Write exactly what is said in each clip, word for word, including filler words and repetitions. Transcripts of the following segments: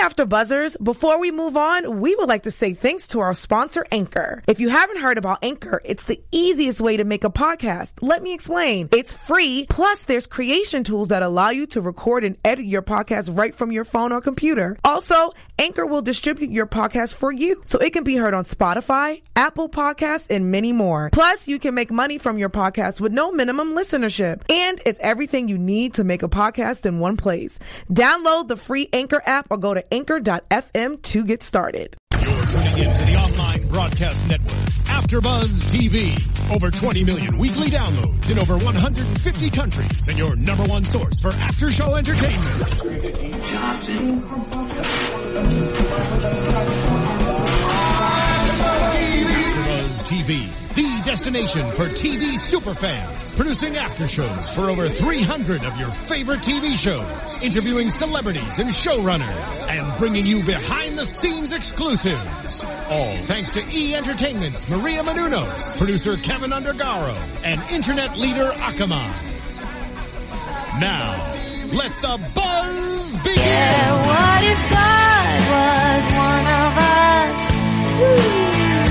After Buzzers, before we move on, we would like to say thanks to our sponsor, Anchor. If you haven't heard about Anchor, it's the easiest way to make a podcast. Let me explain. It's free, plus there's creation tools that allow you to record and edit your podcast right from your phone or computer. Also, Anchor will distribute your podcast for you, so it can be heard on Spotify, Apple Podcasts, and many more. Plus, you can make money from your podcast with no minimum listenership. And it's everything you need to make a podcast in one place. Download the free Anchor app or go to anchor dot f m to get started. You're tuning in to the online broadcast network, AfterBuzz T V. Over twenty million weekly downloads in over one hundred fifty countries, and your number one source for after-show entertainment. AfterBuzz T V, the destination for T V superfans, producing after shows for over three hundred of your favorite T V shows, interviewing celebrities and showrunners, and bringing you behind-the-scenes exclusives. All thanks to E! Entertainment's Maria Menounos, producer Kevin Undergaro, and internet leader Akamai. Now, let the buzz begin! Yeah, what if God was one of us? Woo.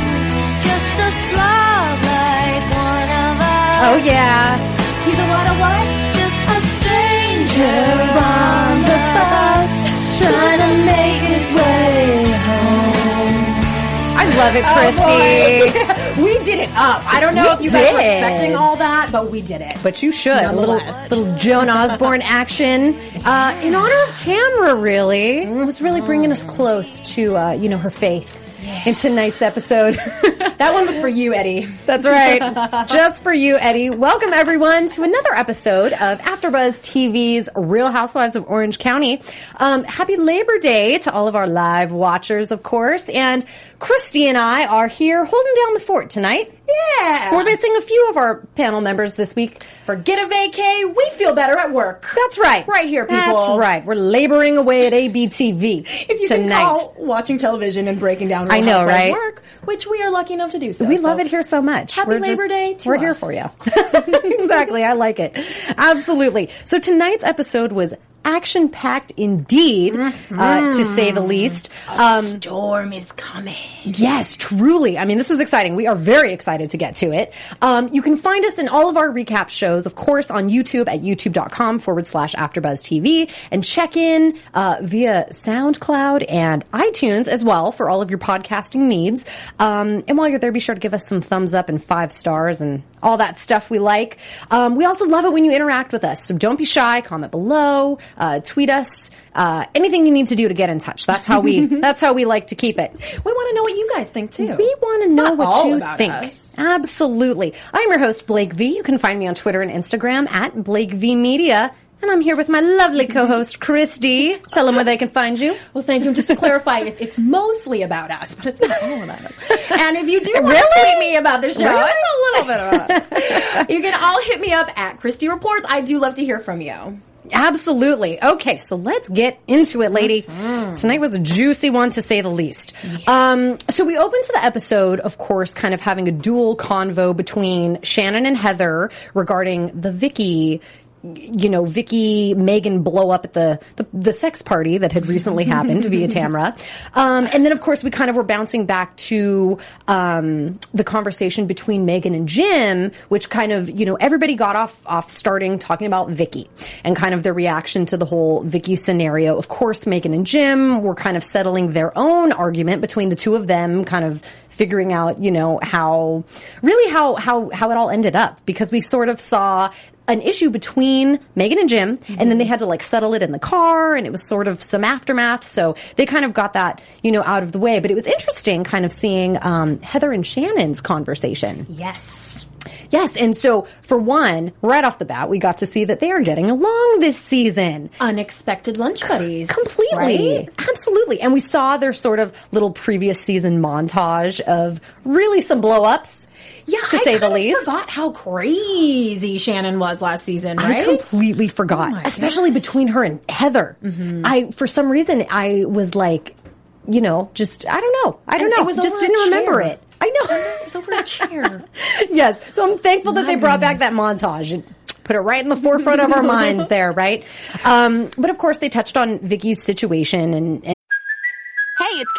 Just a slob like one of us. Oh yeah. He's a what a what? Just a stranger on the bus, trying to make his way home. I love it, Christy. Oh, we did it up. I don't know We if you guys did. were expecting all that, but we did it. But you should. A little, little Joan Osborne action. Uh, in honor of Tamra, really. It was really bringing us close to, uh, you know, her faith in tonight's episode. That one was for you, Eddie. That's right. Just for you, Eddie. Welcome, everyone, to another episode of AfterBuzz T V's Real Housewives of Orange County. Um, happy Labor Day to all of our live watchers, of course. And Christy and I are here holding down the fort tonight. Yeah. We're missing a few of our panel members this week. Forget a vacay. We feel better at work. That's right. Right here, people. That's right. We're laboring away at A B T V If you tonight. can call watching television and breaking down Real I know, Housewives right? work, which we are lucky enough to do so. We So love it here so much. Happy We're Labor just- Day to We're here us. for you. Exactly. I like it. Absolutely. So tonight's episode was action-packed indeed, Mm-hmm. uh, to say the least. Um, Storm is coming. Yes, truly. I mean, this was exciting. We are very excited to get to it. Um, you can find us in all of our recap shows, of course, on YouTube at youtube.com forward slash AfterBuzz TV, and check in uh, via SoundCloud and iTunes as well for all of your podcasting needs. Um, and while you're there, be sure to give us some thumbs up and five stars and all that stuff we like. Um, we also love it when you interact with us, so don't be shy. Comment below, uh, tweet us, uh, anything you need to do to get in touch. That's how we. That's how we like to keep it. We want to know what you guys think, too. We want to It's know not what all you about think. us. Absolutely. I'm your host, Blake V. You can find me on Twitter and Instagram at Blake V Media. And I'm here with my lovely co-host, Christy. Tell them where they can find you. Well, thank you. Just to clarify, it's, it's mostly about us, but it's not all about us. And if you do want Really? to tweet me about the show, Really? it's a little bit about us. You can all hit me up at Christy Reports. I do love to hear from you. Absolutely. Okay, so let's get into it, lady. Mm-hmm. Tonight was a juicy one, to say the least. Yeah. Um, so we opened to the episode, of course, kind of having a dual convo between Shannon and Heather regarding the Vicky, you know, Vicky, Megan blow up at the, the, the sex party that had recently happened via Tamra. Um, and then, of course, we kind of were bouncing back to, um, the conversation between Megan and Jim, which kind of, you know, everybody got off, off starting talking about Vicky and kind of their reaction to the whole Vicky scenario. Of course, Megan and Jim were kind of settling their own argument between the two of them, kind of figuring out, you know, how, really how, how, how it all ended up, because we sort of saw an issue between Megan and Jim, mm-hmm. and then they had to like settle it in the car, and it was sort of some aftermath. So they kind of got that, you know, out of the way. But it was interesting kind of seeing um, Heather and Shannon's conversation. Yes. Yes, and so for one, right off the bat, we got to see that they are getting along this season. Unexpected lunch buddies. Completely. Right? Absolutely. And we saw their sort of little previous season montage of really some blow-ups. Yeah, to I say the kind of least. forgot how crazy Shannon was last season, right? I completely forgot, Oh my especially gosh. between her and Heather. Mm-hmm. I, for some reason, I was like, you know, just, I don't know. I don't And know. it was just over a didn't remember chair. it. I know. It was over a chair. Yes. So I'm thankful that My they brought goodness. back that montage and put it right in the forefront of our minds there, right? Um, but of course, they touched on Vicky's situation and, and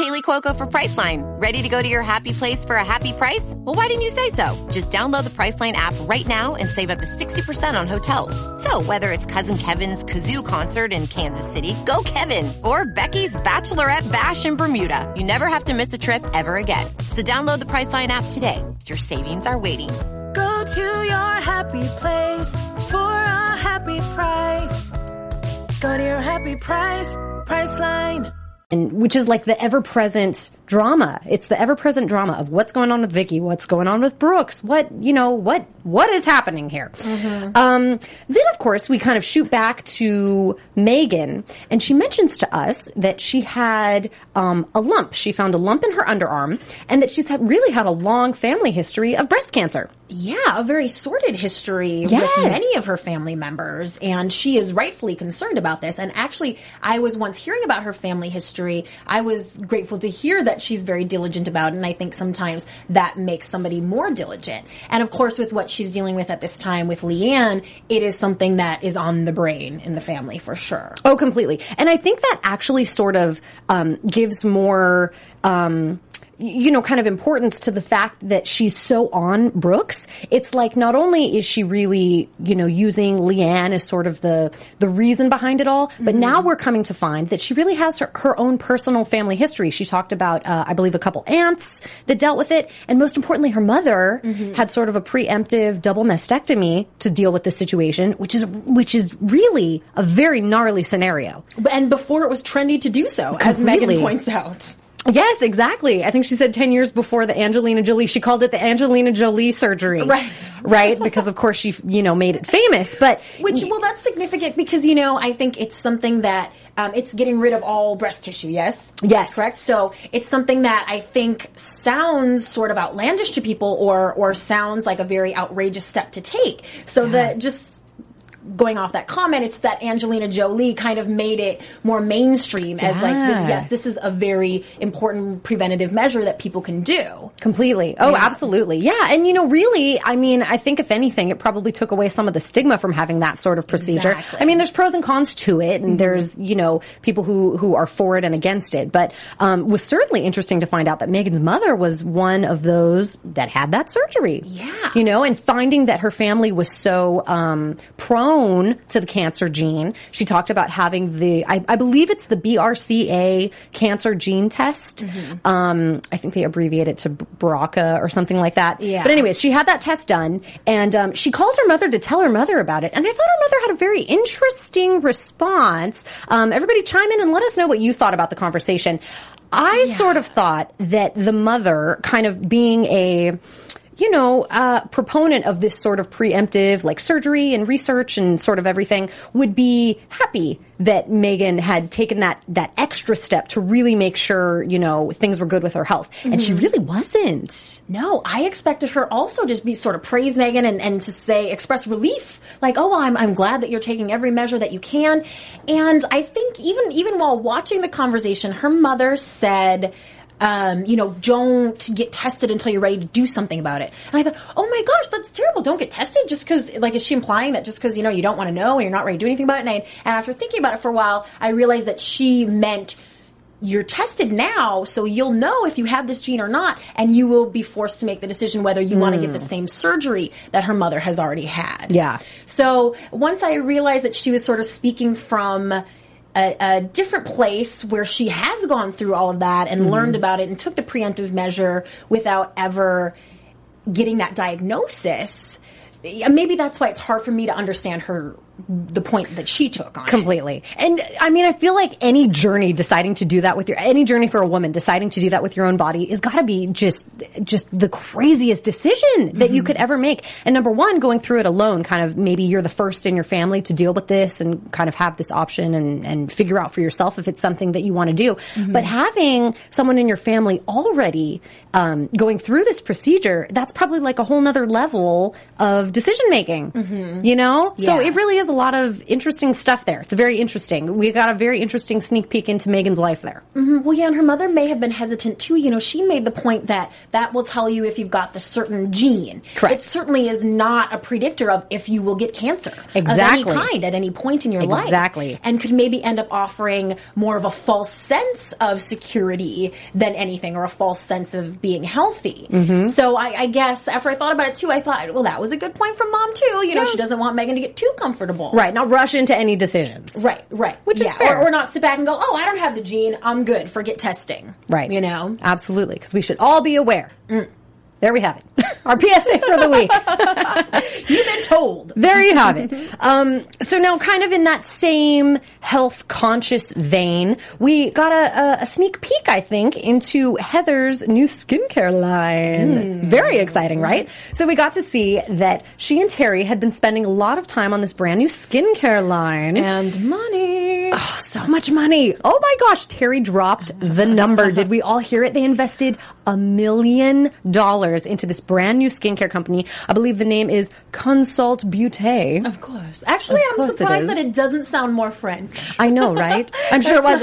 Kaylee Cuoco for Priceline. Ready to go to your happy place for a happy price? Well, why didn't you say so? Just download the Priceline app right now and save up to sixty percent on hotels. So whether it's Cousin Kevin's Kazoo Concert in Kansas City, go Kevin, or Becky's Bachelorette Bash in Bermuda, you never have to miss a trip ever again. So download the Priceline app today. Your savings are waiting. Go to your happy place for a happy price. Go to your happy price, Priceline. And which is like the ever-present drama. It's the ever-present drama of what's going on with Vicky, what's going on with Brooks, what, you know, what, what is happening here. Mm-hmm. Um, then, of course, we kind of shoot back to Megan, and she mentions to us that she had um, a lump. She found a lump in her underarm, and that she's had, really had a long family history of breast cancer. Yeah, a very sordid history Yes. with many of her family members, and she is rightfully concerned about this. And actually, I was once hearing about her family history. I was grateful to hear that she's very diligent about it, and I think sometimes that makes somebody more diligent. And of course, with what she's dealing with at this time with Leanne, it is something that is on the brain in the family for sure. Oh, completely. And I think that actually sort of um, gives more... Um, you know, kind of importance to the fact that she's so on Brooks. It's like not only is she really, you know, using Leanne as sort of the the reason behind it all, but mm-hmm. now we're coming to find that she really has her, her own personal family history. She talked about, uh, I believe, a couple aunts that dealt with it, and most importantly, her mother mm-hmm. had sort of a preemptive double mastectomy to deal with the situation, which is which is really a very gnarly scenario. And before it was trendy to do so, Completely. as Megan points out. Yes, exactly. I think she said ten years before the Angelina Jolie. She called it the Angelina Jolie surgery. Right. Right? Because, of course, she, you know, made it famous. But Which, well, that's significant because, you know, I think it's something that, um, it's getting rid of all breast tissue, yes? Yes. Correct? So it's something that I think sounds sort of outlandish to people or, or sounds like a very outrageous step to take. So Yeah. the, just, going off that comment, it's that Angelina Jolie kind of made it more mainstream as like, the, yes, this is a very important preventative measure that people can do. Completely. Oh, Yeah. absolutely. Yeah. And, you know, really, I mean, I think if anything, it probably took away some of the stigma from having that sort of procedure. Exactly. I mean, there's pros and cons to it, and mm-hmm. there's, you know, people who, who are for it and against it. But um was certainly interesting to find out that Megan's mother was one of those that had that surgery. Yeah. You know, and finding that her family was so um prone to the cancer gene. She talked about having the, I, I believe it's the B R C A cancer gene test. Mm-hmm. Um, I think they abbreviate it to B R C A or something like that. Yeah. But anyways, she had that test done, and um, she called her mother to tell her mother about it. And I thought her mother had a very interesting response. Um, everybody chime in and let us know what you thought about the conversation. I Yeah. sort of thought that the mother, kind of being a, you know, uh, proponent of this sort of preemptive, like surgery and research and sort of everything, would be happy that Megan had taken that, that extra step to really make sure, you know, things were good with her health. Mm-hmm. And she really wasn't. No, I expected her also to be sort of praise Megan and, and to say, express relief. Like, oh, well, I'm, I'm glad that you're taking every measure that you can. And I think even, even while watching the conversation, her mother said, Um, you know, don't get tested until you're ready to do something about it. And I thought, oh my gosh, that's terrible. Don't get tested just because, like, is she implying that just because, you know, you don't want to know and you're not ready to do anything about it? And, I, and after thinking about it for a while, I realized that she meant you're tested now, so you'll know if you have this gene or not, and you will be forced to make the decision whether you mm. want to get the same surgery that her mother has already had. Yeah. So once I realized that she was sort of speaking from A, a different place where she has gone through all of that and mm-hmm. learned about it and took the preemptive measure without ever getting that diagnosis. Maybe that's why it's hard for me to understand her, the point that she took on completely. it. And I mean, I feel like any journey deciding to do that with your, any journey for a woman deciding to do that with your own body is gotta be just, just the craziest decision that mm-hmm. you could ever make. And number one, going through it alone, kind of maybe you're the first in your family to deal with this and kind of have this option and, and figure out for yourself if it's something that you want to do. Mm-hmm. But having someone in your family already, um, going through this procedure, that's probably like a whole nother level of decision making, mm-hmm. you know? Yeah. So it really is a lot of interesting stuff there. It's very interesting. We got a very interesting sneak peek into Megan's life there. Mm-hmm. Well, yeah, and her mother may have been hesitant too. You know, she made the point that that will tell you if you've got the certain gene. Correct. It certainly is not a predictor of if you will get cancer Exactly. of any kind at any point in your life. Exactly. And could maybe end up offering more of a false sense of security than anything, or a false sense of being healthy. Mm-hmm. So I, I guess after I thought about it too, I thought, well, that was a good point from Mom too. You know, Yeah. she doesn't want Megan to get too comfortable. Right. Not rush into any decisions. Right, right. Which is yeah. fair. Or, or not sit back and go, oh, I don't have the gene, I'm good, forget testing. Right. You know? Absolutely. Because we should all be aware. Mm. There we have it. Our P S A for the week. You've been told. There you have it. Um, so now kind of in that same health conscious vein, we got a, a, a sneak peek, I think, into Heather's new skincare line. Mm. Very exciting, right? So we got to see that she and Terry had been spending a lot of time on this brand new skincare line. And money. Oh, so much money. Oh my gosh. Terry dropped the number. Did we all hear it? They invested a million dollars into this brand new skincare company. I believe the name is Consult Beauté. Of course. Actually, Of I'm course it surprised is. that it doesn't sound more French. I know, right? I'm sure it was.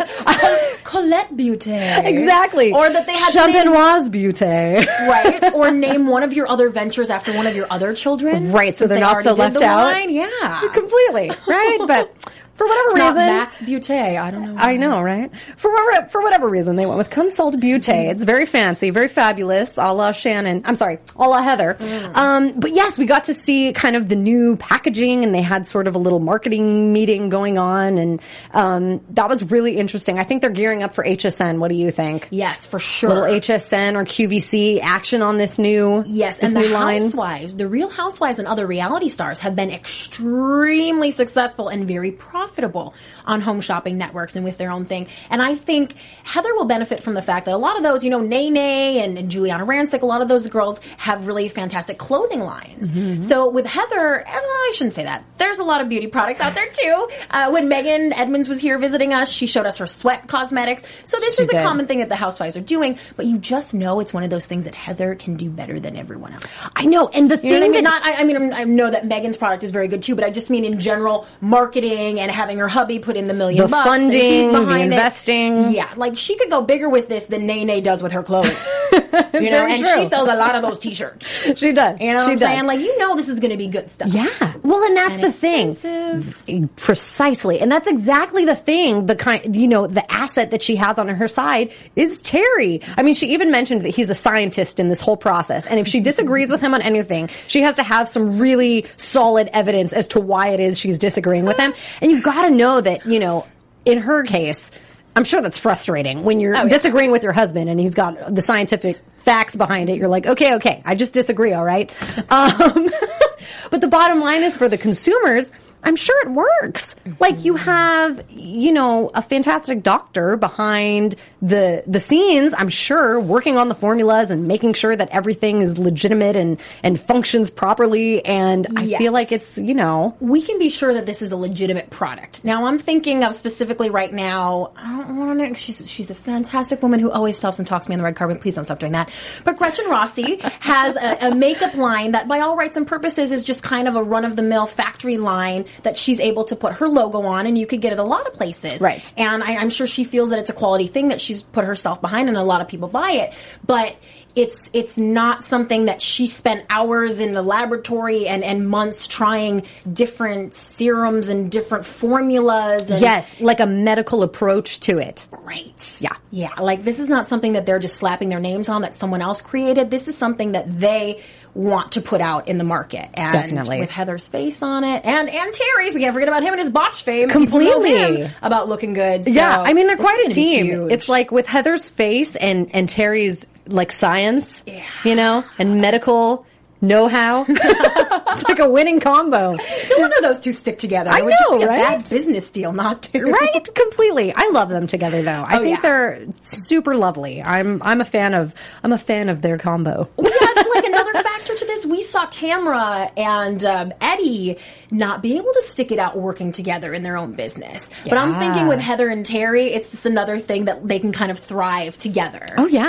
Colette Beauté. Exactly. Or that they had to name, Champenoise Beauté. right? Or name one of your other ventures after one of your other children. Right, so since they're they not so already did left the out. line. Yeah. Completely. Right? But for whatever It's reason. not Max Beauté. I don't know. I know, right? For whatever, for whatever reason, they went with Consult Beauté. It's very fancy, very fabulous, a la Shannon. I'm sorry, a la Heather. Mm. Um, but yes, we got to see kind of the new packaging, and they had sort of a little marketing meeting going on, and um, that was really interesting. I think they're gearing up for H S N. What do you think? Yes, for sure. Little H S N or Q V C action on this new Yes, this and the new line. Housewives, the Real Housewives and other reality stars have been extremely successful and very profitable on home shopping networks and with their own thing. And I think Heather will benefit from the fact that a lot of those, you know, Nene and, and Juliana Rancic, a lot of those girls have really fantastic clothing lines. Mm-hmm. So with Heather, and I shouldn't say that. There's a lot of beauty products out there too. Uh, when Megan Edmonds was here visiting us, she showed us her sweat cosmetics. So this She is a did. common thing that the housewives are doing, but you just know it's one of those things that Heather can do better than everyone else. I know, and the You thing know what I mean? that Not, I, I mean, I'm- I know that Megan's product is very good too, but I just mean in general, marketing and having her hubby put in the million The bucks, and funding, he's the behind it. investing. Yeah, like she could go bigger with this than Nene does with her clothing. You know, Very and true. she sells a lot of those t-shirts. she does. You know what she I'm does. saying? Like, you know this is going to be good stuff. Yeah. Well, and that's And the thing. expensive. Precisely. And that's exactly the thing, the kind, you know, the asset that she has on her side is Terry. I mean, she even mentioned that he's a scientist in this whole process. And if she disagrees with him on anything, she has to have some really solid evidence as to why it is she's disagreeing with him. And you've got to know that, you know, in her case, I'm sure that's frustrating when you're Oh, yeah. disagreeing with your husband and he's got the scientific facts behind it. You're like, okay, okay, I just disagree, all right? Um, but the bottom line is for the consumers, I'm sure it works. Like you have, you know, a fantastic doctor behind the the scenes, I'm sure, working on the formulas and making sure that everything is legitimate and, and functions properly. And I Yes. feel like it's, you know, We can be sure that this is a legitimate product. Now, I'm thinking of specifically right now, I don't want to, she's, she's a fantastic woman who always stops and talks to me on the red carpet. Please don't stop doing that. But Gretchen Rossi has a, a makeup line that by all rights and purposes is just kind of a run-of-the-mill factory line that she's able to put her logo on, and you could get it a lot of places. Right. And I, I'm sure she feels that it's a quality thing that she's put herself behind, and a lot of people buy it. But it's it's not something that she spent hours in the laboratory and, and months trying different serums and different formulas. And yes, like a medical approach to it. Right. Yeah. Yeah. Like, this is not something that they're just slapping their names on that someone else created. This is something that they want to put out in the market. And Definitely. with Heather's face on it. And and Terry's. We can't forget about him and his botch fame. Completely. People know him about looking good. So Yeah, I mean, they're this quite is a gonna be team. huge. It's like with Heather's face and, and Terry's, like, science, yeah. you know, and medical know-how. It's like a winning combo. No wonder those two stick together. I It would just know, be a right? bad business deal not to. Right? Completely. I love them together, though. I Oh, think yeah. they're super lovely. I'm I'm a fan of I'm a fan of their combo. We had like another factor to this. We saw Tamra and um, Eddie not be able to stick it out working together in their own business. But I'm Yeah. thinking with Heather and Terry, it's just another thing that they can kind of thrive together. Oh yeah.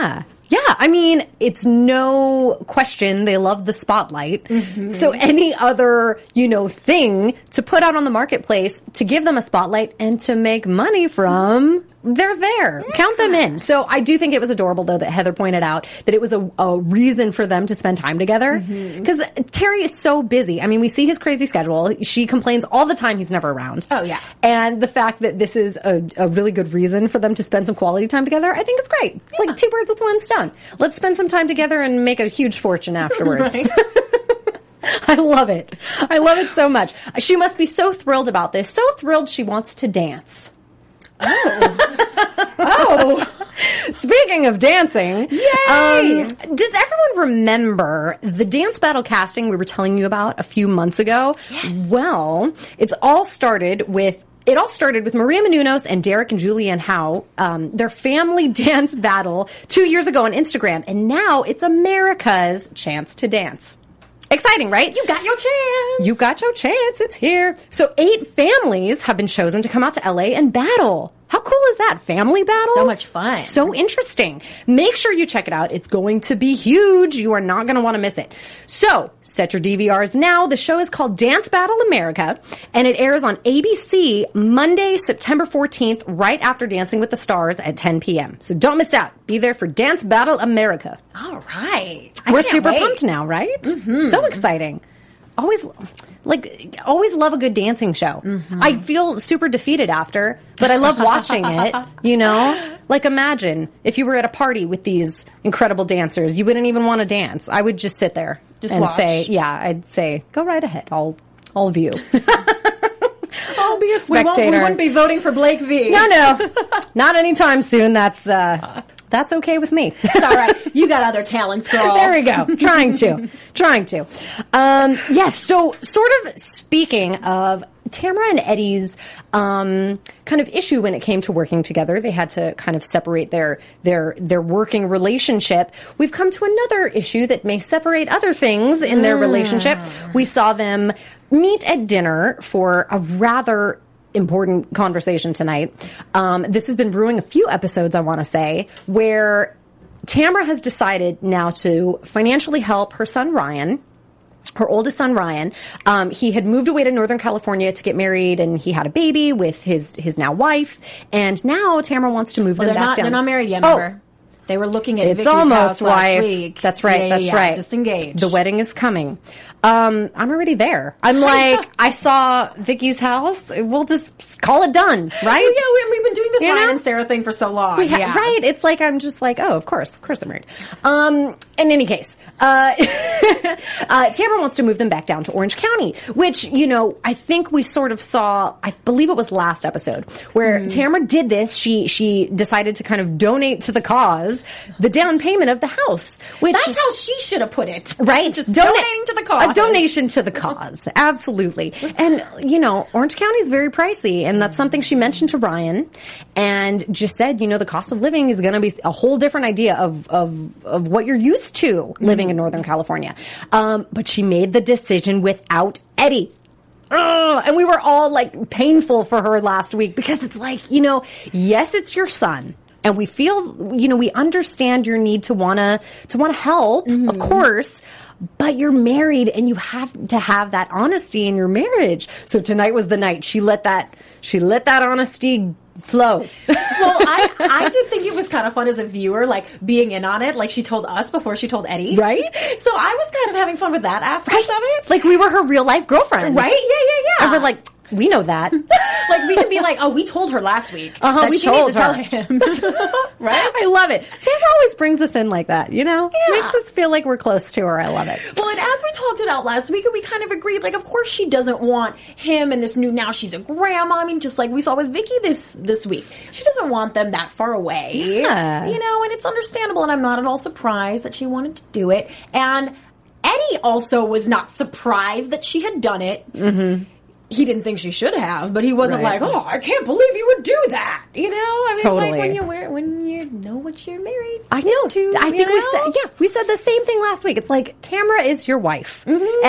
Yeah, I mean, it's no question they love the spotlight. Mm-hmm. So any other, you know, thing to put out on the marketplace to give them a spotlight and to make money from, they're there. Yeah. Count them in. So I do think it was adorable, though, that Heather pointed out that it was a, a reason for them to spend time together. Because mm-hmm. Terry is so busy. I mean, we see his crazy schedule. She complains all the time he's never around. Oh, yeah. And the fact that this is a, a really good reason for them to spend some quality time together, I think it's great. It's yeah. like two birds with one stone. Let's spend some time together and make a huge fortune afterwards. I love it. I love it so much. She must be so thrilled about this. So thrilled she wants to dance. Oh. oh. Speaking of dancing. Yay! Um, does everyone remember the dance battle casting we were telling you about a few months ago? Yes. Well, it's all started with It all started with Maria Menounos and Derek and Julianne Howe, um, their family dance battle two years ago on Instagram. And now it's America's chance to dance. Exciting, right? You got your chance. You got your chance. It's here. So eight families have been chosen to come out to L A and battle. How cool is that? Family battles? So much fun. So interesting. Make sure you check it out. It's going to be huge. You are not going to want to miss it. So, set your D V Rs now. The show is called Dance Battle America, and it airs on A B C Monday, September fourteenth, right after Dancing with the Stars at ten p.m. So don't miss out. Be there for Dance Battle America. All right. I We're can't super wait. pumped now, right? Mm-hmm. So exciting. Always, like, always love a good dancing show. Mm-hmm. I feel super defeated after, but I love watching it, you know? Like, imagine if you were at a party with these incredible dancers. You wouldn't even want to dance. I would just sit there just and watch. say, yeah, I'd say, go right ahead. I'll, I'll view. I'll be a spectator. We, won't, we wouldn't be voting for Blake V. No, no. Not anytime soon. That's, uh... That's okay with me. It's all right. You got other talents, girl. There we go. Trying to. Trying to. Um, yes, so sort of speaking of Tamara and Eddie's um, kind of issue when it came to working together, they had to kind of separate their their their working relationship. We've come to another issue that may separate other things in their mm. relationship. We saw them meet at dinner for a rather important conversation tonight. Um, this has been brewing a few episodes, I want to say, where Tamara has decided now to financially help her son Ryan, her oldest son Ryan. Um, he had moved away to Northern California to get married, and he had a baby with his his now wife. And now Tamara wants to move well, them they're back not, down. They're not married yet, oh. remember? They were looking at It's Vicky's almost house last wife. week. That's right. Yeah, yeah, that's yeah. right. Just engaged. The wedding is coming. Um, I'm already there. I'm like, I saw Vicky's house. We'll just call it done, right? Yeah, we, we've been doing this You Ryan know? and Sarah thing for so long. We ha- yeah. Right? It's like I'm just like, oh, of course, of course they're married. Um, in any case, uh, uh, Tamara wants to move them back down to Orange County, which, you know, I think we sort of saw, I believe it was last episode, where mm. Tamara did this. She, she decided to kind of donate to the cause the down payment of the house. Which, That's how she should have put it. Right? Just Dona- donating to the cause. A donation to the cause. Absolutely. And, you know, Orange County is very pricey, and that's something she mentioned to Ryan and just said, you know, the cost of living is going to be a whole different idea of, of, of what you're used to living mm-hmm. in Northern California. Um, but she made the decision without Eddie. Ugh, and we were all like painful for her last week because it's like, you know, yes, it's your son. And we feel, you know, we understand your need to wanna, to wanna help, mm-hmm. of course, but you're married and you have to have that honesty in your marriage. So tonight was the night. She let that, she let that honesty flow. Well, I, I did think it was kind of fun as a viewer, like being in on it, like she told us before she told Eddie. Right? So I was kind of having fun with that aspect Right? of it. Like we were her real life girlfriend. Right? Yeah, yeah, yeah. And we're like, we know that. Like we can be like, oh, we told her last week. Uh-huh, that we she told needs to her. tell him. Right? I love it. Tamara always brings us in like that, you know? Yeah. Makes us feel like we're close to her. I love it. Well, and as we talked it out last week, and we kind of agreed, like, of course she doesn't want him and this new, now she's a grandma. I mean, just like we saw with Vicky this, this week. She doesn't want them that far away. Yeah. You know, and it's understandable, and I'm not at all surprised that she wanted to do it. And Eddie also was not surprised that she had done it. Mm-hmm. He didn't think she should have, but he wasn't Right. like, oh, I can't believe you would do that. You know? I mean, Totally. like when you wear, when you know what you're married. I know. to, I you think we know? said, yeah, we said the same thing last week. It's like, Tamara is your wife. Mm-hmm.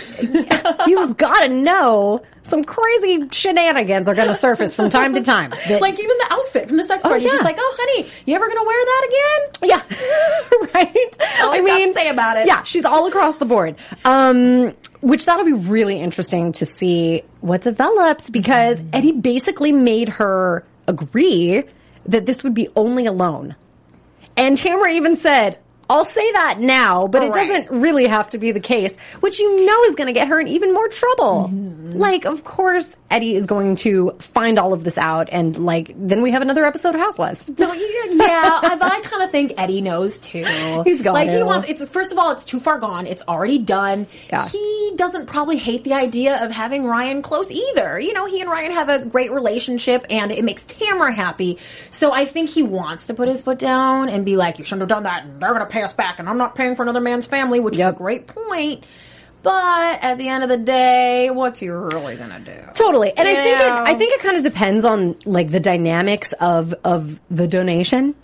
And you've got to know some crazy shenanigans are going to surface from time to time. That, Like even the outfit from the sex Oh, party. yeah. Just like, oh, honey, you ever going to wear that again? yeah. Right? Always got to say about it. Yeah, she's all across the board. Um, which that'll be really interesting to see what develops, because Mm-hmm. Eddie basically made her agree that this would be only a loan. And Tamara even said, I'll say that now, but it Right. doesn't really have to be the case, which you know is going to get her in even more trouble. Mm-hmm. Like, of course, Eddie is going to find all of this out, and like, then we have another episode of Housewives. Don't you? Yeah, I, but I kind of think Eddie knows too. He's got like he to. wants. It's first of all, it's too far gone. It's already done. Yeah. He doesn't probably hate the idea of having Ryan close either. You know, he and Ryan have a great relationship, and it makes Tamara happy. So I think he wants to put his foot down and be like, "You shouldn't have done that," and they're going to pay us back, and I'm not paying for another man's family, which Yep. is a great point. But at the end of the day, what you really gonna do? Totally. And I You think it, know? I think it kind of depends on like the dynamics of, of the donation.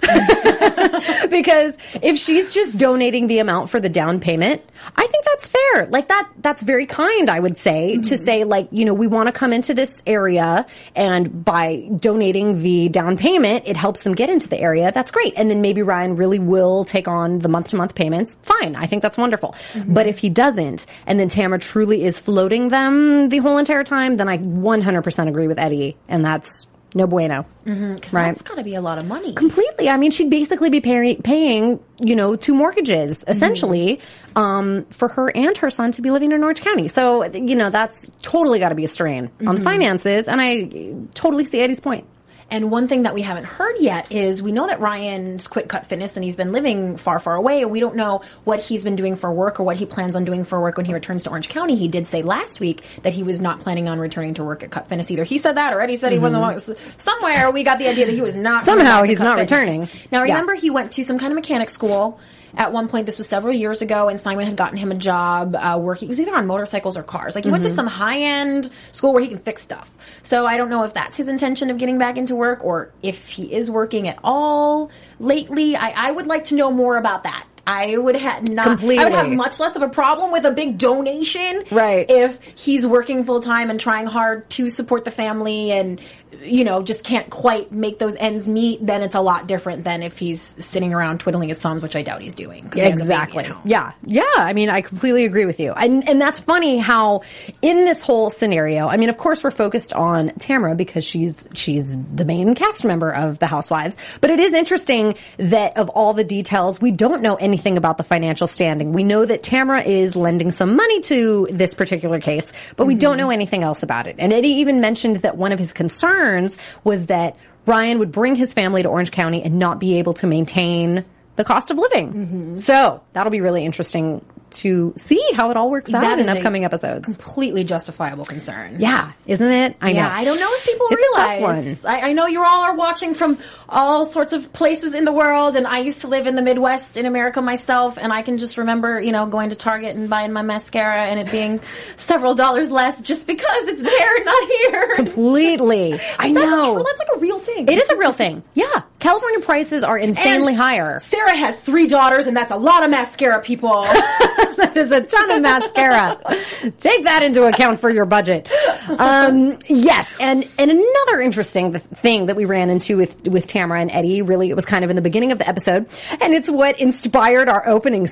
Because if she's just donating the amount for the down payment, I think that's fair. Like that, that's very kind, I would say, Mm-hmm. to say like, you know, we want to come into this area, and by donating the down payment, it helps them get into the area. That's great. And then maybe Ryan really will take on the month to month payments. Fine. I think that's wonderful. Mm-hmm. But if he doesn't, and then Tamara truly is floating them the whole entire time, then I one hundred percent agree with Eddie, and that's no bueno. Because Right. that's got to be a lot of money. Completely. I mean, she'd basically be pay- paying, you know, two mortgages, essentially, um, for her and her son to be living in Orange County. So, you know, that's totally got to be a strain on the finances, and I totally see Eddie's point. And one thing that we haven't heard yet is we know that Ryan's quit Cut Fitness and he's been living far, far away. And we don't know what he's been doing for work or what he plans on doing for work when he returns to Orange County. He did say last week that he was not planning on returning to work at Cut Fitness either. He said that, or Eddie said he wasn't. Somewhere we got the idea that he was not. coming Somehow back to he's Cut not Fitness. returning. Now Yeah. remember, he went to some kind of mechanic school. At one point, this was several years ago, and Simon had gotten him a job uh, working. He was either on motorcycles or cars. Like he went to some high-end school where he can fix stuff. So I don't know if that's his intention of getting back into work, or if he is working at all lately. I, I would like to know more about that. I would have not. Completely. I would have much less of a problem with a big donation, Right. If he's working full time and trying hard to support the family, and you know just can't quite make those ends meet. Then it's a lot different than if he's sitting around twiddling his thumbs, which I doubt he's doing. 'cause he has a baby Exactly. now. Yeah. Yeah. I mean, I completely agree with you. And, and that's funny how in this whole scenario, I mean, of course we're focused on Tamara because she's, she's the main cast member of the Housewives, but it is interesting that of all the details, we don't know anything about the financial standing. We know that Tamara is lending some money to this particular case, but we don't know anything else about it. And Eddie even mentioned that one of his concerns was that Ryan would bring his family to Orange County and not be able to maintain the cost of living. Mm-hmm. So that'll be really interesting to see how it all works out That in is a upcoming episodes. Completely justifiable concern. Yeah, isn't it? I Yeah, know. I don't know if people It's a tough realize. one. I, I know you all are watching from all sorts of places in the world, and I used to live in the Midwest in America myself, and I can just remember, you know, going to Target and buying my mascara and it being several dollars less just because it's there and not here. Completely. I That's know. A, tr- that's like a real thing. It is a real thing. Yeah. California prices are insanely And higher. Sarah has three daughters, and that's a lot of mascara, people. That is a ton of mascara. Take that into account for your budget. Um, yes, and and another interesting th- thing that we ran into with with Tamara and Eddie, really, it was kind of in the beginning of the episode, and it's what inspired our opening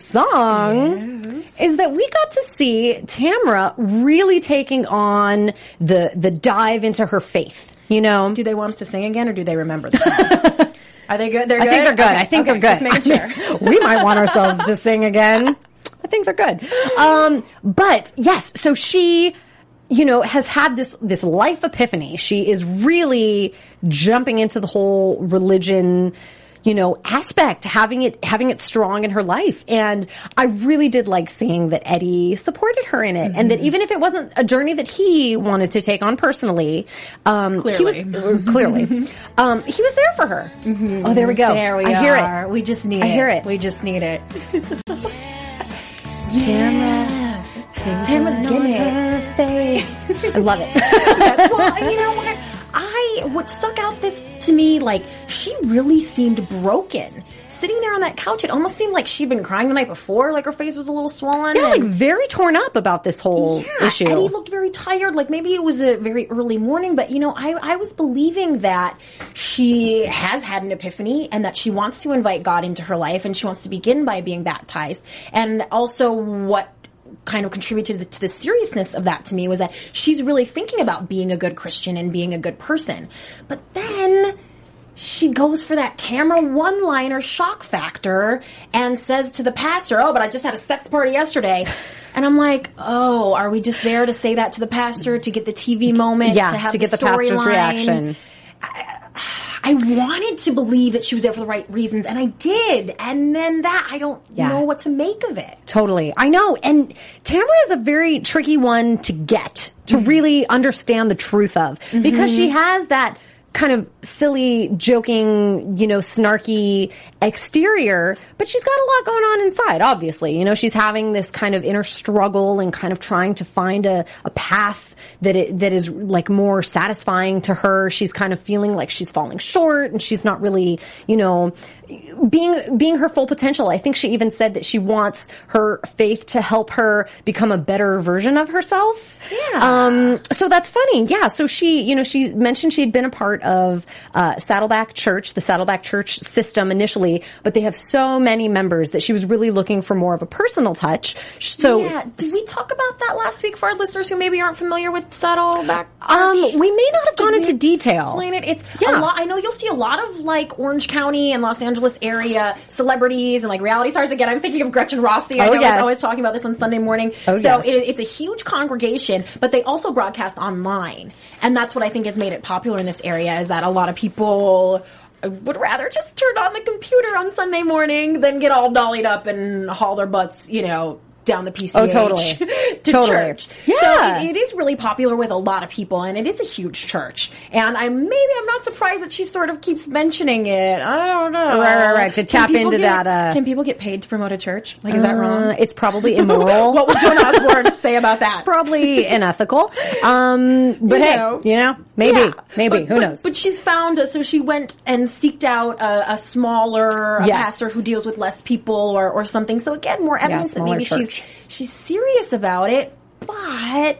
song, yes. is that we got to see Tamara really taking on the the dive into her faith. You know, Do they want us to sing again, or do they remember the song? Are they good? They're I good? think they're good. Okay, I think okay, they're good. Just making sure. We might want ourselves to sing again. I think they're good. Um, but yes, so she, you know, has had this, this life epiphany. She is really jumping into the whole religion, you know, aspect, having it, having it strong in her life. And I really did like seeing that Eddie supported her in it. Mm-hmm. And that even if it wasn't a journey that he wanted to take on personally, um, Clearly. he was, clearly, um, he was there for her. Mm-hmm. Oh, there we go. There we I are. hear it. We just need I it. hear it. We just need it. Tamara, Tamara's getting it. I love it. Well, you know what? I I, what stuck out this to me, like, she really seemed broken. Sitting there on that couch, it almost seemed like she'd been crying the night before, like her face was a little swollen. Yeah, and, like very torn up about this whole yeah, issue. and he looked very tired, like maybe it was a very early morning, but you know, I, I was believing that she has had an epiphany and that she wants to invite God into her life and she wants to begin by being baptized. And also what kind of contributed to the, to the seriousness of that to me was that she's really thinking about being a good Christian and being a good person. But then she goes for that Tamra one-liner shock factor and says to the pastor, oh, but I just had a sex party yesterday. And I'm like, oh, are we just there to say that to the pastor, to get the T V moment, yeah, to have to the get the pastor's storyline? reaction? I, I wanted to believe that she was there for the right reasons, and I did. And then that, I don't Yeah. know what to make of it. Totally. I know. And Tamra is a very tricky one to get, to Mm-hmm. really understand the truth of, because she has that kind of silly, joking, you know, snarky exterior, but she's got a lot going on inside, obviously. You know, she's having this kind of inner struggle and kind of trying to find a, a path that it, that is like more satisfying to her. She's kind of feeling like she's falling short and she's not really, you know, being, being her full potential. I think she even said that she wants her faith to help her become a better version of herself. Yeah. Um, so that's funny. Yeah. So she, you know, she mentioned she had been a part of, uh, Saddleback Church, the Saddleback Church system initially, but they have so many members that she was really looking for more of a personal touch. So, Yeah, did we talk about that last week for our listeners who maybe aren't familiar with Saddleback Church? um, we may not have gone Did we into detail. Explain it. It's Yeah. a lot. I know you'll see a lot of like Orange County and Los Angeles area celebrities and like reality stars. Again, I'm thinking of Gretchen Rossi. I Oh, know yes. is always talking about this on Sunday morning. Oh, so yes. it, it's a huge congregation, but they also broadcast online, and that's what I think has made it popular in this area. Is that a lot of people would rather just turn on the computer on Sunday morning than get all dollied up and haul their butts, you know, down the P C H Oh, totally. to Totally. church. Yeah. So it, it is really popular with a lot of people, and it is a huge church. And I maybe I'm not surprised that she sort of keeps mentioning it. I don't know. Right, right, right. To Can tap people into get- that, uh, can people get paid to promote a church? Like, is that Uh, wrong? it's probably immoral. What would Joan Osborne say about that? It's probably unethical. Um, but You hey, know. you know, maybe, Yeah. maybe, But- who but- knows? But she's found, so she went and seeked out a, a smaller a Yes. pastor who deals with less people or, or something. So again, more evidence that smaller maybe she's church. she's serious about it, but.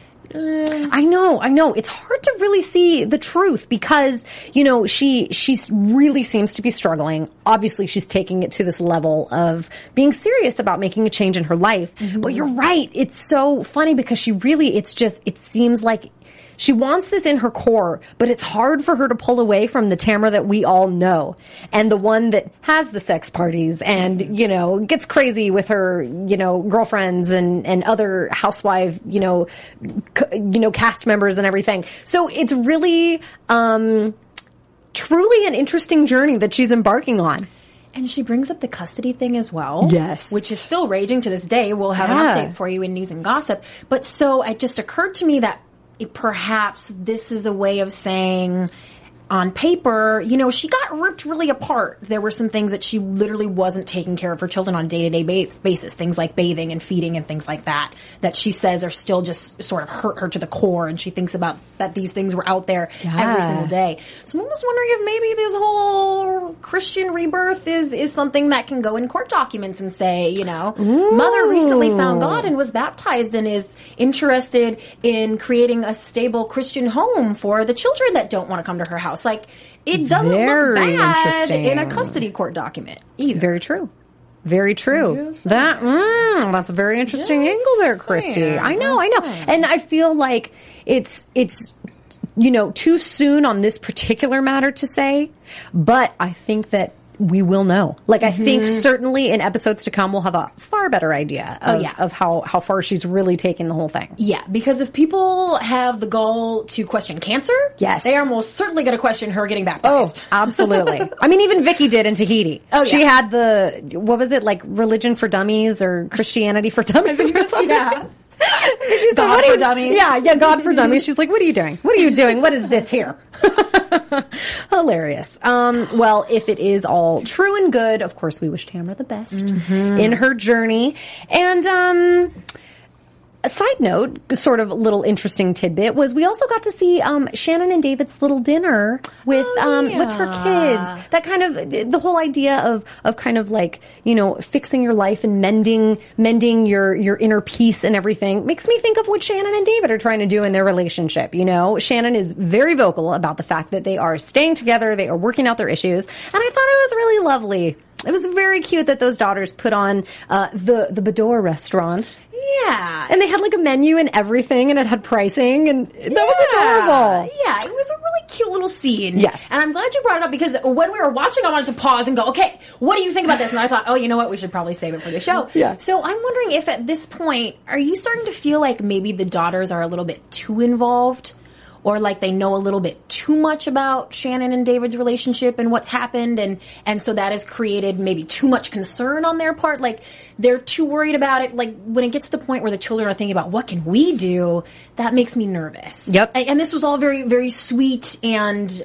I know, I know. It's hard to really see the truth because, you know, she, she really seems to be struggling. Obviously, she's taking it to this level of being serious about making a change in her life. Mm-hmm. But you're right. It's so funny because she really, it's just, it seems like she wants this in her core, but it's hard for her to pull away from the Tamra that we all know. And the one that has the sex parties and, you know, gets crazy with her, you know, girlfriends and, and other housewife, you know, c- you know, cast members and everything. So it's really, um, truly an interesting journey that she's embarking on. And she brings up the custody thing as well. Yes. Which is still raging to this day. We'll have Yeah. an update for you in news and gossip. But so it just occurred to me that it, perhaps this is a way of saying on paper, you know, she got ripped really apart. There were some things that she literally wasn't taking care of her children on a day-to-day base, basis, things like bathing and feeding and things like that, that she says are still just sort of hurt her to the core, and she thinks about that these things were out there every Yeah. single day. So I'm just wondering if maybe this whole Christian rebirth is, is something that can go in court documents and say, you know, mother recently found God and was baptized and is interested in creating a stable Christian home for the children that don't want to come to her house. Like, it doesn't Very look bad interesting. in a custody court document either. Very true. Very true. That mm, that's a very interesting Just angle there, Christy. saying. I know, I know. And I feel like it's it's you know, too soon on this particular matter to say, but I think that we will know. Like, I think certainly in episodes to come, we'll have a far better idea of, yeah. of how, how far she's really taken the whole thing. Yeah, because if people have the goal to question cancer, Yes. they are most certainly going to question her getting Oh, baptized. absolutely. I mean, even Vicky did in Tahiti. Oh, yeah. She had the, what was it, like Religion for Dummies or Christianity for Dummies or something? Yeah. He's God like, "What for are you-" Dummies. Yeah, yeah, God for Dummies. She's like, what are you doing? What are you doing? What is this here? Hilarious. Um, well, if it is all true and good, of course, we wish Tamra the best in her journey. And, um, a side note, sort of a little interesting tidbit, was we also got to see um, Shannon and David's little dinner with Oh, um, yeah. with her kids. That kind of the whole idea of of kind of like, you know, fixing your life and mending mending your your inner peace and everything makes me think of what Shannon and David are trying to do in their relationship. You know, Shannon is very vocal about the fact that they are staying together, they are working out their issues, and I thought it was really lovely. It was very cute that those daughters put on uh, the the Bador restaurant. Yeah. And they had like a menu and everything, and it had pricing, and that was adorable. Yeah, it was a really cute little scene. Yes. And I'm glad you brought it up because when we were watching, I wanted to pause and go, okay, what do you think about this? And I thought, oh, you know what? We should probably save it for the show. Yeah. So I'm wondering if at this point, are you starting to feel like maybe the daughters are a little bit too involved? Or like they know a little bit too much about Shannon and David's relationship and what's happened, and and so that has created maybe too much concern on their part. Like they're too worried about it. Like when it gets to the point where the children are thinking about what can we do, that makes me nervous. Yep. And, and this was all very very sweet and,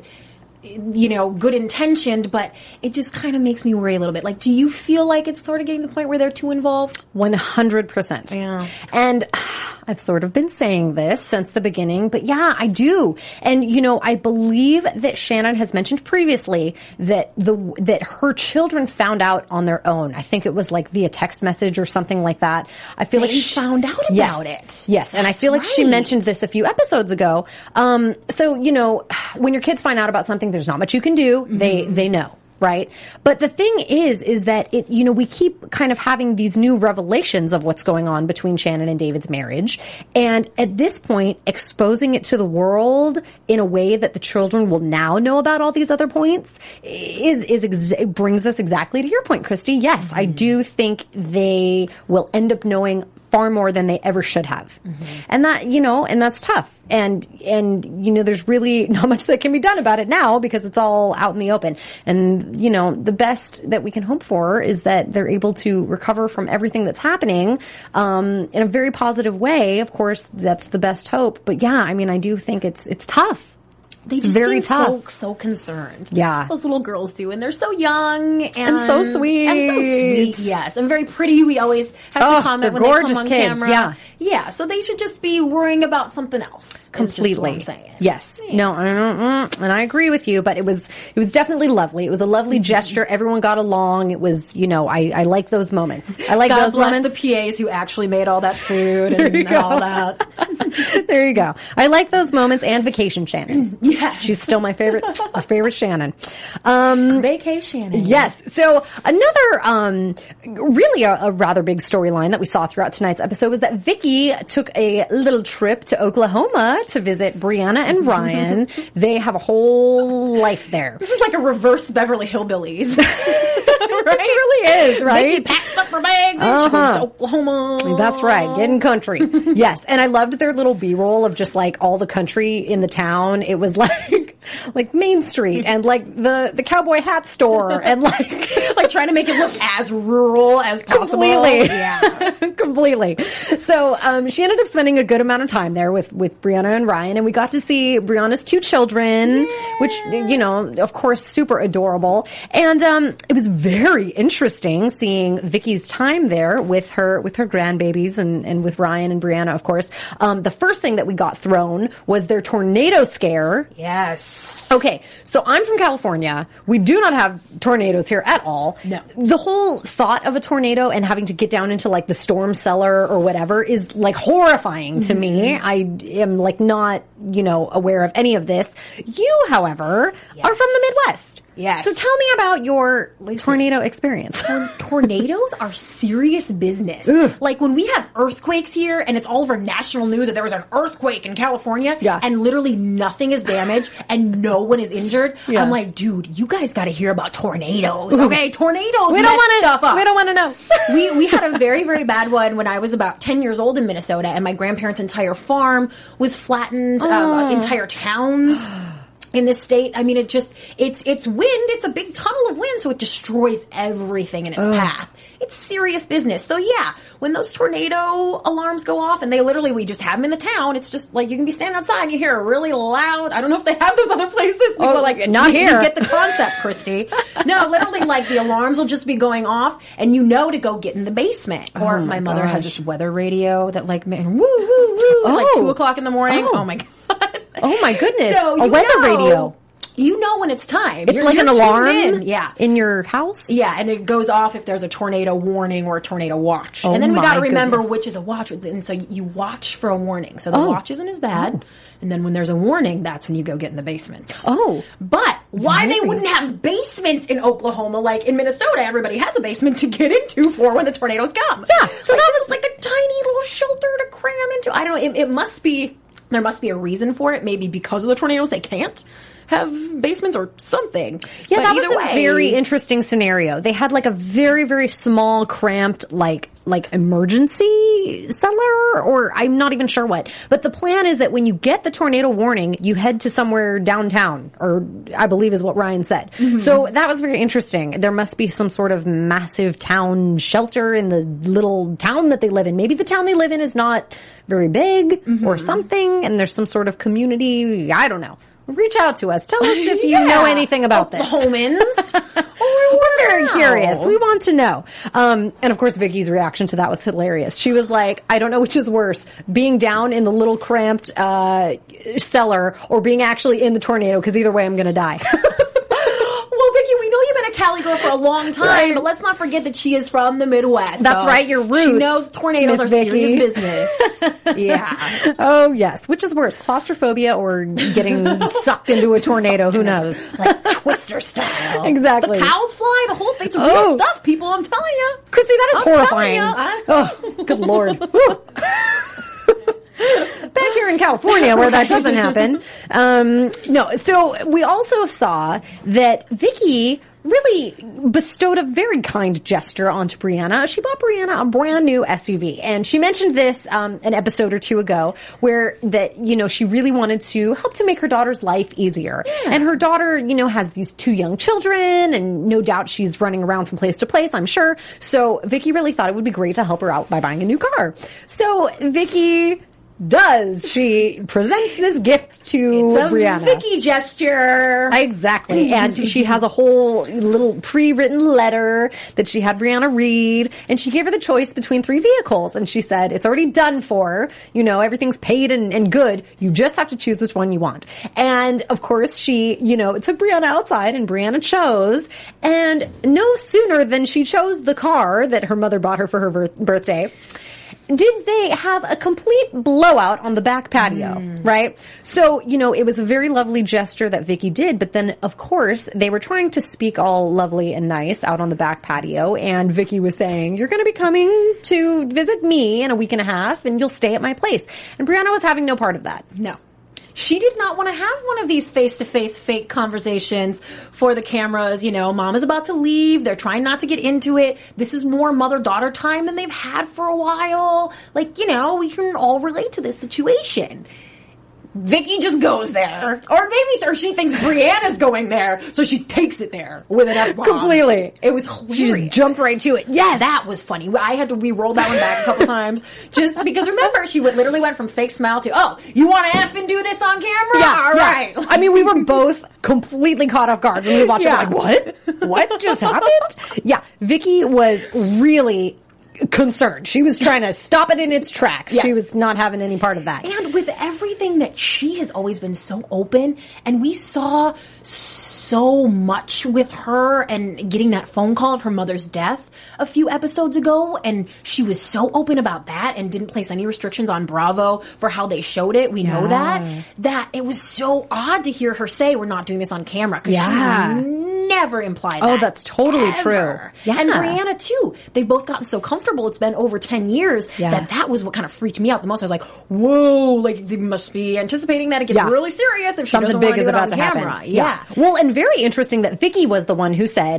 you know, good intentioned, but it just kind of makes me worry a little bit. Like, do you feel like it's sort of getting to the point where they're too involved? one hundred percent. Yeah. And I've sort of been saying this since the beginning, but yeah, I do. And, you know, I believe that Shannon has mentioned previously that the, that her children found out on their own. I think it was like via text message or something like that. I feel They like she found out about yes, it. Yes. And I That's feel like she right. mentioned this a few episodes ago. Um, so, you know, when your kids find out about something, there's not much you can do. Mm-hmm. They, they know. Right. But the thing is, is that it, you know, we keep kind of having these new revelations of what's going on between Shannon and David's marriage. And at this point, exposing it to the world in a way that the children will now know about all these other points is, is, ex- brings us exactly to your point, Christy. Yes, mm-hmm. I do think they will end up knowing far more than they ever should have. Mm-hmm. And that, you know, and that's tough. And, and, you know, there's really not much that can be done about it now because it's all out in the open. And, you know, the best that we can hope for is that they're able to recover from everything that's happening, um, in a very positive way. Of course, that's the best hope. But yeah, I mean, I do think it's, it's tough. They It's just very seem tough. so so concerned. Yeah. Those little girls do, and they're so young and, And so sweet. And so sweet, yes. And very pretty. We always have Oh, to comment they're when they gorgeous come on kids, camera. yeah. Yeah, so they should just be worrying about something else. is just Completely. what I'm saying. Yes. No, I don't, mm, and I agree with you, but it was, it was definitely lovely. It was a lovely gesture. Everyone got along. It was, you know, I, I like those moments. I like God those bless moments. the P As who actually made all that food and, and all that. There you go. I like those moments and Vacation Shannon. Yes. She's still my favorite, my favorite Shannon. Um, Vacation. Yes. So another, um, really a, a rather big storyline that we saw throughout tonight's episode was that Vicky took a little trip to Oklahoma to visit Brianna and Ryan. They have a whole life there. This is like a reverse Beverly Hillbillies. It really is, right? Vicky packs up her bags and she Uh-huh. goes to Oklahoma. That's right. Getting country. Yes. And I loved their little B-roll of just like all the country in the town. It was like, like Main Street and like the, the cowboy hat store and like, like trying to make it look as rural as possible. completely. Yeah. completely. So, um, she ended up spending a good amount of time there with, with Brianna and Ryan, and we got to see Brianna's two children, which, you know, of course, super adorable. And, um, it was very interesting seeing Vicky's time there with her, with her grandbabies and, and with Ryan and Brianna, of course. Um, the first thing that we got thrown was their tornado scare. Yes. Okay, so I'm from California. We do not have tornadoes here at all. No. The whole thought of a tornado and having to get down into like the storm cellar or whatever is like horrifying to mm-hmm. me. I am like not, you know, aware of any of this. You, however, yes. are from the Midwest. Yes. So tell me about your tornado experience. Tor- tornadoes are serious business. Ugh. Like when we have earthquakes here and it's all over national news that there was an earthquake in California Yeah. and literally nothing is damaged and no one is injured. Yeah. I'm like, dude, you guys got to hear about tornadoes. Okay, tornadoes We mess don't want stuff to. up. We don't want to know. we we had a very very bad one when I was about ten years old in Minnesota, and my grandparents' entire farm was flattened. Oh. Um, entire towns. in this state. I mean, it just, it's, it's wind. It's a big tunnel of wind, so it destroys everything in its Ugh. path. It's serious business. So yeah, when those tornado alarms go off, and they literally, we just have them in the town, it's just like you can be standing outside and you hear a really loud, I don't know if they have those other places. People oh, are like, not you, here. You get the concept, Christy. No, literally, like the alarms will just be going off, and you know to go get in the basement. Oh, or my, my mother gosh. has this weather radio that like, man, woo, woo, woo, at like two o'clock in the morning. Oh, oh my God. Oh my goodness. So, a weather know, radio. You know when it's time. It's you're, like you're an alarm in. Yeah. in your house? Yeah, and it goes off if there's a tornado warning or a tornado watch. Oh and then we got to remember goodness. which is a watch. And so you watch for a warning. So the oh. watch isn't as bad. Oh. And then when there's a warning, that's when you go get in the basement. Oh. But why Very. they wouldn't have basements in Oklahoma, like in Minnesota, everybody has a basement to get into for when the tornadoes come. Yeah. So like, that was like a tiny little shelter to cram into. I don't know. It, it must be, there must be a reason for it. Maybe because of the tornadoes, they can't have basements or something. Yeah, but that either was a way, very interesting scenario. They had like a very, very small, cramped, like, like emergency cellar, or I'm not even sure what. But the plan is that when you get the tornado warning, you head to somewhere downtown, or I believe is what Ryan said. Mm-hmm. So that was very interesting. There must be some sort of massive town shelter in the little town that they live in. Maybe the town they live in is not very big mm-hmm. or something, and there's some sort of community. I don't know. Reach out to us. Tell us if you yeah. know anything about this. Oklahomans. Oh, we're very curious. We want to know. Um, and of course, Vicky's reaction to that was hilarious. She was like, I don't know which is worse, being down in the little cramped uh, cellar or being actually in the tornado, because either way I'm going to die. Well, Vicky, we know you've been a Cali girl for a long time, right. but let's not forget that she is from the Midwest. That's so right, your roots. She knows tornadoes Miss are Vicky. serious business. Yeah. Oh, yes. Which is worse, claustrophobia or getting sucked into a tornado? Who knows? Like Twister style. Exactly. The cows fly, the whole thing's real Oh. stuff, people, I'm telling you. Chrissy, that is I'm horrifying. I- Oh, good Lord. Back here in California where that doesn't happen. Um, no, so we also saw that Vicky really bestowed a very kind gesture onto Brianna. She bought Brianna a brand new S U V. And she mentioned this um, an episode or two ago where that, you know, she really wanted to help to make her daughter's life easier. Yeah. And her daughter, you know, has these two young children, and no doubt she's running around from place to place, I'm sure. So Vicky really thought it would be great to help her out by buying a new car. So Vicky does. She presents this gift to it's a Brianna. Vicky gesture. Exactly. And she has a whole little pre-written letter that she had Brianna read, and she gave her the choice between three vehicles. And she said, it's already done for. You know, everything's paid and, and good. You just have to choose which one you want. And of course, she, you know, took Brianna outside, and Brianna chose. And no sooner than she chose the car that her mother bought her for her birth- birthday, did they have a complete blowout on the back patio, mm. right? So, you know, it was a very lovely gesture that Vicky did, but then, of course, they were trying to speak all lovely and nice out on the back patio, and Vicky was saying, you're going to be coming to visit me in a week and a half, and you'll stay at my place. And Brianna was having no part of that. No. She did not want to have one of these face-to-face fake conversations for the cameras. You know, mom is about to leave. They're trying not to get into it. This is more mother-daughter time than they've had for a while. Like, you know, we can all relate to this situation. Vicky just goes there. Or maybe or she thinks Brianna's going there, so she takes it there with an F-bomb. Completely. It was hilarious. She just jumped right to it. Yes. That was funny. I had to re-roll that one back a couple times. Just because, remember, she went, literally went from fake smile to, oh, you want to F and do this on camera? Yeah. All yeah. right. I mean, we were both completely caught off guard when we watched Yeah. it. Like, what? What just happened? Yeah. Vicky was really concerned. She was trying to stop it in its tracks. Yes. She was not having any part of that. And with everything that she has always been so open, and we saw so much with her and getting that phone call of her mother's death a few episodes ago, and she was so open about that and didn't place any restrictions on Bravo for how they showed it. We Yeah. know that. That it was so odd to hear her say, we're not doing this on camera, because Yeah. she never implied Oh, that. that's totally ever. true. Yeah. And Brianna too. They've both gotten so comfortable. It's been over ten years Yeah. that that was what kind of freaked me out the most. I was like, whoa, like they must be anticipating that it gets Yeah. really serious if she Something doesn't big want to is do it about on to camera. happen. Yeah. Well, and very interesting that Vicky was the one who said,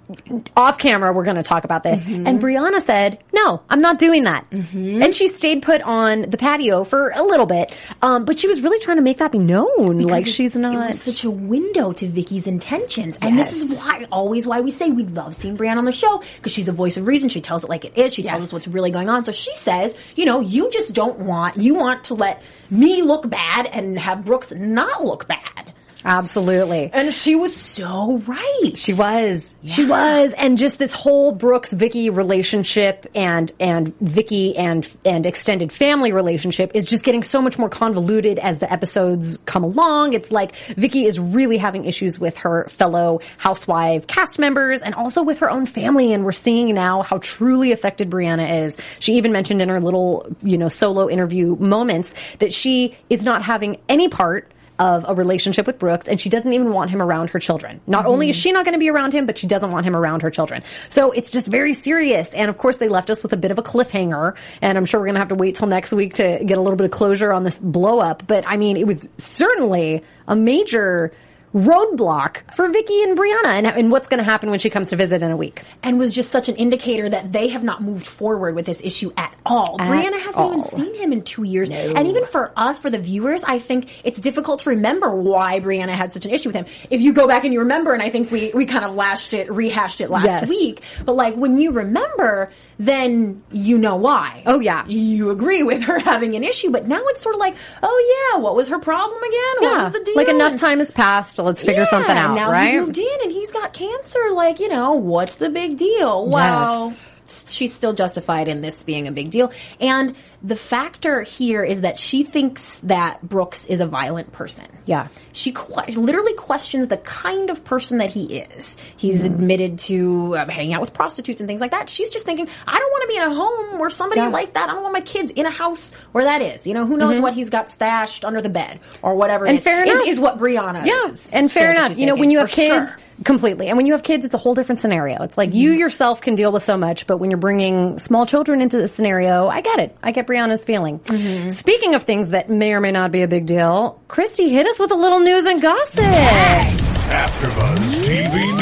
off camera, we're going to talk about this. Mm-hmm. And Brianna said, no, I'm not doing that. Mm-hmm. And she stayed put on the patio for a little bit. Um, but she was really trying to make that be known. Because like, she's not. It was such a window to Vicky's intentions. And yes. this is why, always why we say we love seeing Brianna on the show, because she's a voice of reason. She tells it like it is. She tells yes. us what's really going on. So she says, you know, you just don't want, you want to let me look bad and have Brooks not look bad. Absolutely. And she was so right. She was. Yeah. She was. And just this whole Brooks-Vicky relationship and, and Vicky and, and extended family relationship is just getting so much more convoluted as the episodes come along. It's like Vicky is really having issues with her fellow housewife cast members and also with her own family. And we're seeing now how truly affected Brianna is. She even mentioned in her little, you know, solo interview moments that she is not having any part of a relationship with Brooks, and she doesn't even want him around her children. Not mm-hmm. only is she not going to be around him, but she doesn't want him around her children. So it's just very serious. And of course, they left us with a bit of a cliffhanger, and I'm sure we're going to have to wait till next week to get a little bit of closure on this blow up. But I mean, it was certainly a major roadblock for Vicky and Brianna and, and what's going to happen when she comes to visit in a week. And was just such an indicator that they have not moved forward with this issue at all. At Brianna hasn't all. even seen him in two years. No. And even for us, for the viewers, I think it's difficult to remember why Brianna had such an issue with him. If you go back and you remember, and I think we, we kind of lashed it, rehashed it last yes. week, but like when you remember, then you know why. Oh yeah. You agree with her having an issue, but now it's sort of like, oh yeah, what was her problem again? What yeah. was the deal? Like enough time has passed, let's figure yeah, something out. Now right? he's moved in and he's got cancer. Like, you know, what's the big deal? Well, yes. she's still justified in this being a big deal. And the factor here is that she thinks that Brooks is a violent person. Yeah. She qu- literally questions the kind of person that he is. He's mm. admitted to uh, hanging out with prostitutes and things like that. She's just thinking, I don't want to be in a home where somebody yeah. like that, I don't want my kids in a house where that is. You know, who knows mm-hmm. what he's got stashed under the bed or whatever and it is. Fair is, enough. is what Brianna yeah. is. And fair enough. You know, when you have kids, sure. completely. And when you have kids, it's a whole different scenario. It's like mm-hmm. you yourself can deal with so much, but when you're bringing small children into the scenario, I get it. I get Brianna's feeling. Mm-hmm. Speaking of things that may or may not be a big deal, Christy, hit us with a little news and gossip. Yes. AfterBuzz T V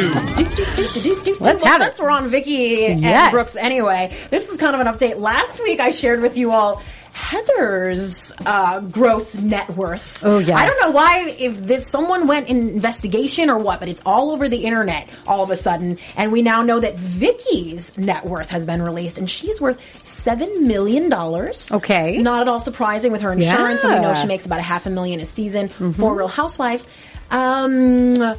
News. Let's well, have since it. we're on Vicky and yes. Brooks anyway, this is kind of an update. Last week I shared with you all Heather's uh, gross net worth. Oh, yes. I don't know why, if this someone went in investigation or what, but it's all over the internet all of a sudden, and we now know that Vicky's net worth has been released, and she's worth seven million dollars. Okay. Not at all surprising with her insurance, Yeah. and we know she makes about a half a million a season mm-hmm. for Real Housewives. Um...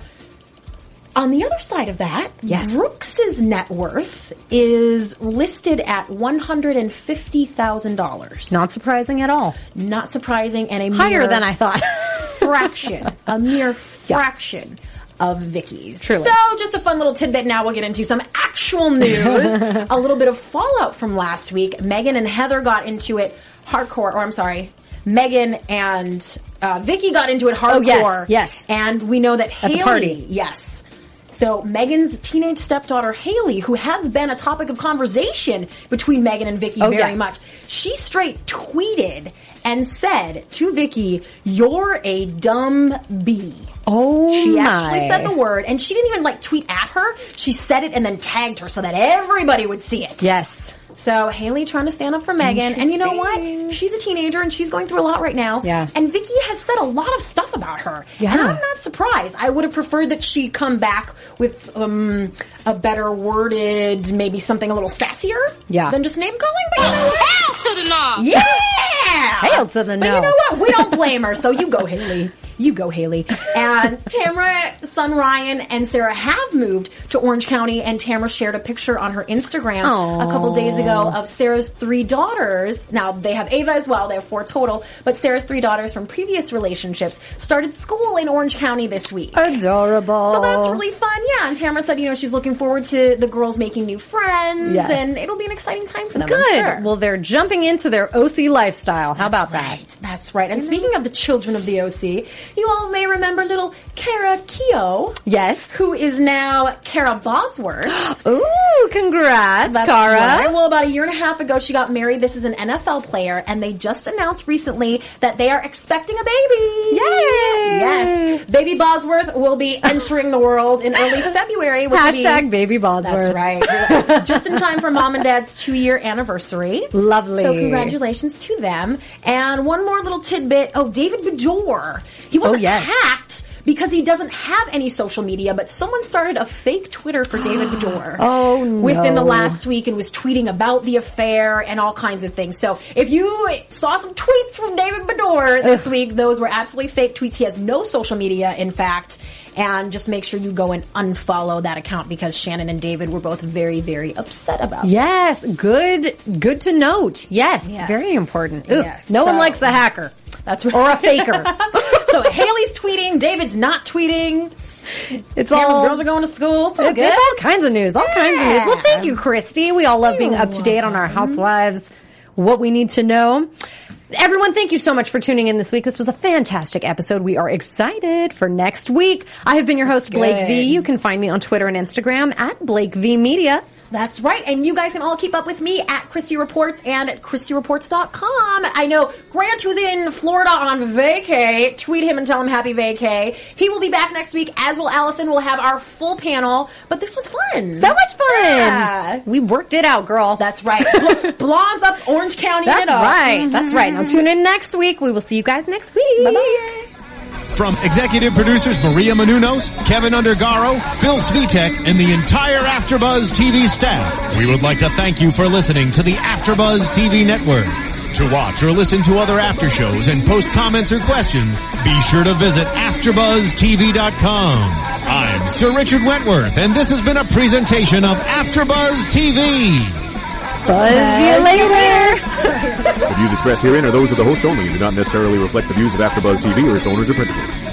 On the other side of that, yes. Brooks's net worth is listed at one hundred fifty thousand dollars. Not surprising at all. Not surprising, and a higher mere than I thought. fraction, a mere fraction of Vicky's. Truly. So, just a fun little tidbit. Now we'll get into some actual news. A little bit of fallout from last week. Meghan and Heather got into it hardcore, or I'm sorry, Meghan and uh, Vicky got into it hardcore. Oh, yes, yes. And we know that Haley, at the party. yes. So Meghan's teenage stepdaughter Haley, who has been a topic of conversation between Meghan and Vicky oh, very yes. much, she straight tweeted and said to Vicky, "You're a dumb bee." Oh, she my. actually said the word, and she didn't even like tweet at her. She said it and then tagged her so that everybody would see it. Yes. So Haley trying to stand up for Meghan, and you know what? She's a teenager and she's going through a lot right now. Yeah. And Vicky has said a lot of stuff about her. Yeah. And I'm not surprised. I would have preferred that she come back with um, a better worded, maybe something a little sassier. Yeah. Than just name calling. But you know what? Hail to the knob! Yeah! Hail to the But no. you know what? We don't blame her. So you go, Haley. You go, Haley. And Tamara, son Ryan, and Sarah have moved to Orange County, and Tamara shared a picture on her Instagram Aww. a couple days ago of Sarah's three daughters. Now, they have Ava as well. They have four total. But Sarah's three daughters from previous relationships started school in Orange County this week. Adorable. So that's really fun. Yeah, and Tamara said, you know, she's looking forward to the girls making new friends, Yes. and it'll be an exciting time for them. Good. I'm sure. Well, they're jumping into their O C lifestyle. How about that? Right, that's right. And speaking of the children of the O C, you all may remember little Kara Keogh. Yes. Who is now Kara Bosworth. Ooh. Woo! Congrats, That's Cara. right. Well, about a year and a half ago, she got married. This is an N F L player, and they just announced recently that they are expecting a baby. Yay! Yes. Baby Bosworth will be entering the world in early February. Which will Hashtag be, baby Bosworth. That's right. Just in time for mom and dad's two-year anniversary. Lovely. So congratulations to them. And one more little tidbit. Oh, David Bedour. He wasn't Oh, yes. hacked because he doesn't have any social media, but someone started a fake Twitter for David Bedour. Oh, no. Within the last week and was tweeting about the affair and all kinds of things. So if you saw some tweets from David Bedour this week, those were absolutely fake tweets. He has no social media, in fact. And just make sure you go and unfollow that account because Shannon and David were both very, very upset about it. Yes, good, good to note. Yes, Yes. very important. Ooh, Yes. no one So- likes a hacker. That's right. Or a faker. So Haley's tweeting, David's not tweeting. It's Tamara's all girls are going to school. It's all It's, good. it's all kinds of news, all kinds of news. Well, thank you, Christy. We all love being up to date on our welcome. housewives, what we need to know. Everyone, thank you so much for tuning in this week. This was a fantastic episode. We are excited for next week. I have been your host, Blake V. You can find me on Twitter and Instagram at Blake V Media. That's right. And you guys can all keep up with me at Christy Reports and at Christy Reports dot com. I know Grant, who's in Florida on vacay, tweet him and tell him happy vacay. He will be back next week, as will Allison. We'll have our full panel. But this was fun. So much fun. Yeah. We worked it out, girl. That's right. Bl- Blondes up Orange County. That's it up. right. That's right. Now tune in next week. We will see you guys next week. Bye-bye. From executive producers Maria Menounos, Kevin Undergaro, Phil Svitek, and the entire AfterBuzz T V staff, we would like to thank you for listening to the AfterBuzz T V network. To watch or listen to other after shows and post comments or questions, be sure to visit after buzz T V dot com. I'm Sir Richard Wentworth, and this has been a presentation of AfterBuzz T V. Buzz you later. The views expressed herein are those of the hosts only and do not necessarily reflect the views of AfterBuzz T V or its owners or principals.